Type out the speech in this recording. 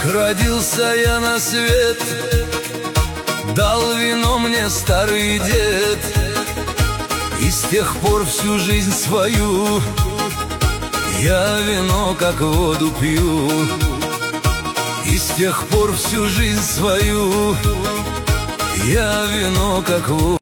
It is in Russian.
Родился я на свет, дал вино мне старый дед, и с тех пор всю жизнь свою я вино как воду пью. И с тех пор всю жизнь свою я вино как воду